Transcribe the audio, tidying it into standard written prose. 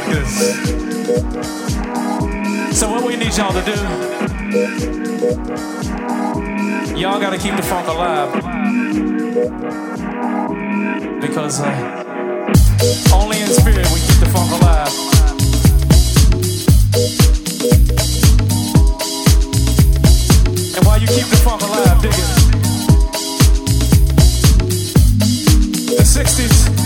like this. So what we need y'all to do, y'all gotta keep the funk alive. Because only in spirit we keep the funk alive. And while you keep the funk alive, dig it. The 60s